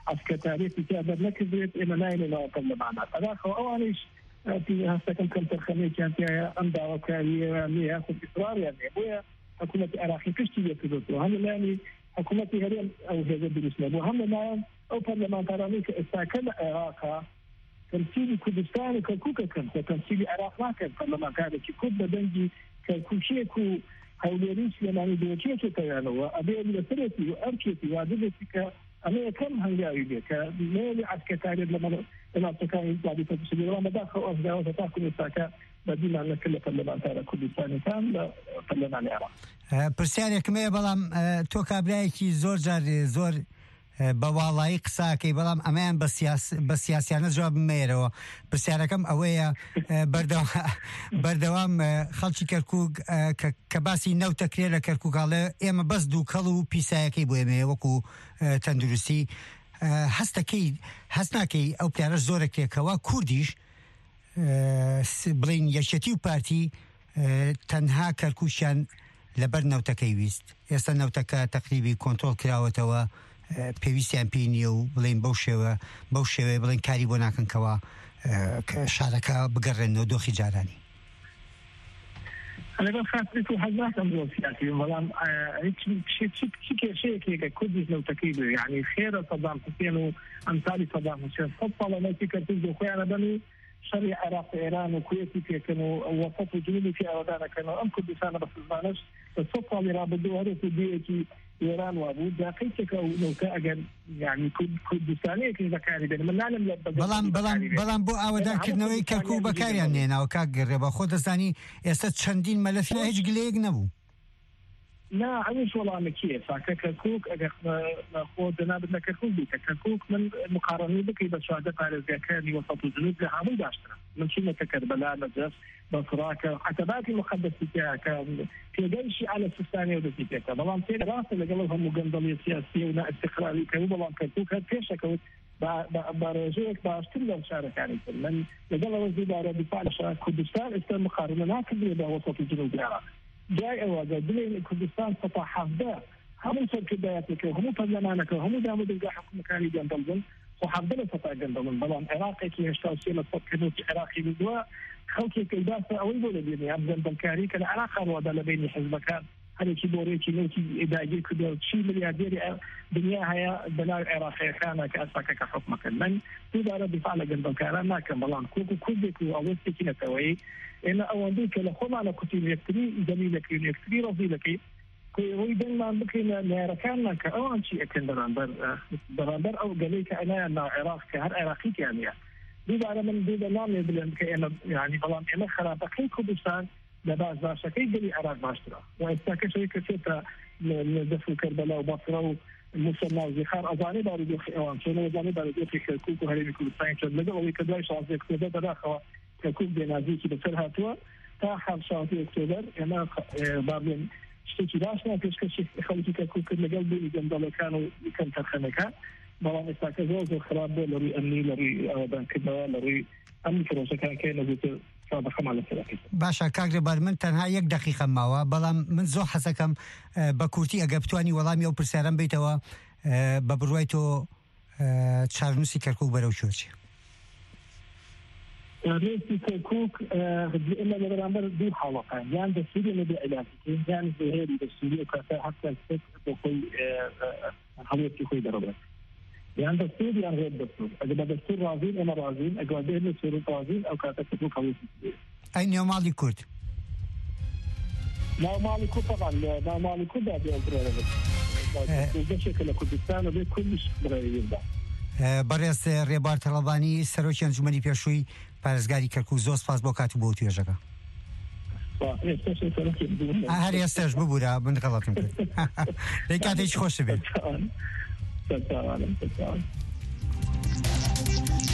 عسكرية تابر نكذبت إن نايل لا طلبانات هذا هو أنيش في هستكم كم ترخمي كانت أمدا وكالية مياه في إصرار يعني ويا حكومة عراقي كشتي يتدوتو هم يعني حكومة هرم أو هذا بالنسبة وهم ما أو برلمانتاراني كاستاكل عراقا تمثيل كردستان كالكوكا كان وتمثيل عراق ما كان برلمانتاري كود بدنجي كالكوشيكو هوليريس لماني دوكيتو تيانو أبي لسرتي وأركيتي وادبتي أنا كم هنجاوي بك مالي عسكري لما تكاين بعد تفصيل وما داخل أفضل وتأكل الساكا بدينا أن كل برلمانتار كردستان كان برلمان العراق. پرسیارێک مێ بەڵام تۆ کابرایەکی زۆر جار زۆر بەواڵایی قساکەی بەڵام ئەمەیان بە سیاسیانە جواب بمێرەوە پرسیارەکەم ئەوەیە بەردەوام خەڵکی کەرکووک کە باسی نەوتەکرێ لە کەرکووکاڵێ ئێمە بەس دوو کەڵ و پیسایەکەی بۆ ئێمێ وەکو تەندروستی هەست ناکەی ئەو پیارە زۆرەکرێکەوە کوردیش بڵین یەکێتی و پارتی تەنها کەرکووشیان لەبەر نەوتەکەی ویست ئێستا نەوتەکە تەقریبی کۆنترۆڵ کراوەتەوە پێویستیان پێی نییە و بڵین بەو شێوەیە بڵین کاری بۆ ناکەنکەوە شارەکە بگەڕێنەوە دۆخی جارانی أنا بخاف حزات أمر سياسي والله شيء كردي لو تكيده يعني خير صدام حسين وأمثال صدام حسين فصل ما تكتب خويا بني شريعة عراق إيران وكويتي كانوا وسط وجنوبي في أودانا كانوا أم كردستان بس الزانش الصفة اللي رابطوا هذا في بيئة إيران وأبو دقيقة لو كأجل يعني كردستانية كذا كان بين من نعلم بلان بو أودا كنوي كركوك بكاريان نينا وكاجر بخود زاني يستد شندين ملفنا هيج قليق نبو لا عايش والله مكيف كركوك أجر خودنا بدنا كركوك بيك كركوك من مقارنة بك بشهادة على الزكاة وسط الجنوب لها مو داشتنا من شيء كربلاء نجف بصراك حتبات المخبزات في جيش على السستانية ودسيتك بلان في راسه اللي قالهم مجندلية سياسية ونا استقرارية كوبلان كركوك هالكيشة برجوك باشتري المشاركة يعني من لقال وزير دفاع كردستان است مقارنة ناكد بوسط الجنوب العراق جاي أوجه دليل كردستان سطح حفظه هم سلك بياتك وهم برلمانك وهم داموا دلقا حكم كاني جندلزن وحفظنا سطح جندلزن بلان عراقي كي هشتاوسيلة سطح كنوتي عراقي بدوا خلقي كيداسة أو يقول بيني أبدا بالكاري كان علاقة الوضع لبيني حزبكان هذا كي دوريكي نوتي إداجي كدو شي مليارديري دنياها بلا عراقية كان كأساك كحكمك من تدار دفاع لجنب الكاران ما كان بلان كوكو كودك وأوستي كي نتوي إن أونديك لخوما لكتير يكتري دليلك يكتري رضيلك ويدن ما بكينا نهاركان كأوان شيء أكن درامبر أو قليك أنا أن عراق كهر عراقي يعني ديدا على من ديدا نامي بلان كأنا يعني بلان أنا خرابقين كردستان لباس باشا كي قلي عراق باشترا وإستاك شيء كثيرة ندفو كربلاء وبصرة ومسلمة وزخار أظاني بارو دوخي أوان شنو أظاني بارو دوخي كركوك وهريمي كردستان كد لقوا ويكدواي شعزي أكتوبر بداخوا كركوك بنازيكي بسرها توا تاحب شعزي أكتوبر أنا بابين شتي داشنا كشكشي خليكي كركوك لقلبي جنب كانوا يكن ترخمكان بلان استاك زوز خراب لري أمني لري أودان كدا لري أمني كروسا كان نزيت صادقا على سلاكي باشا كاغري بار من تنها 1 دقيقة ماوا بلان من زو حسكم بكورتي أجابتواني وڵامی ئەو پرسیارەم بیتەوە بە بڕوای تۆ چارنووسی کەرکووک بەرەو چۆچی رئيس كركوك إلا لبرامبر دو حلقة يعني دستوري نبي علاقتين يعني زهيري دستوري وكذا حتى الفت بقول حوالي خوي دربة يعني دستور يعني غير دستور إذا دستور رازين أنا رازين أقول به دستور رازين أو كذا كركوك حوالي أين يوم مالي كرد؟ لا مالي كرد طبعا لا مالي كرد هذه أمور بشكل كردستان وبكلش بريء بەڕێز ڕێبوار تەڵەبانی سەرۆکی ئەنجومەنی پێشووی پارێزگاری کەرکووک زۆر سپاس بۆ کات و بۆ توێژەکە هەر ئێستاش ببوورە من غەڵەتم کرد لێ کاتێکی خۆش بێت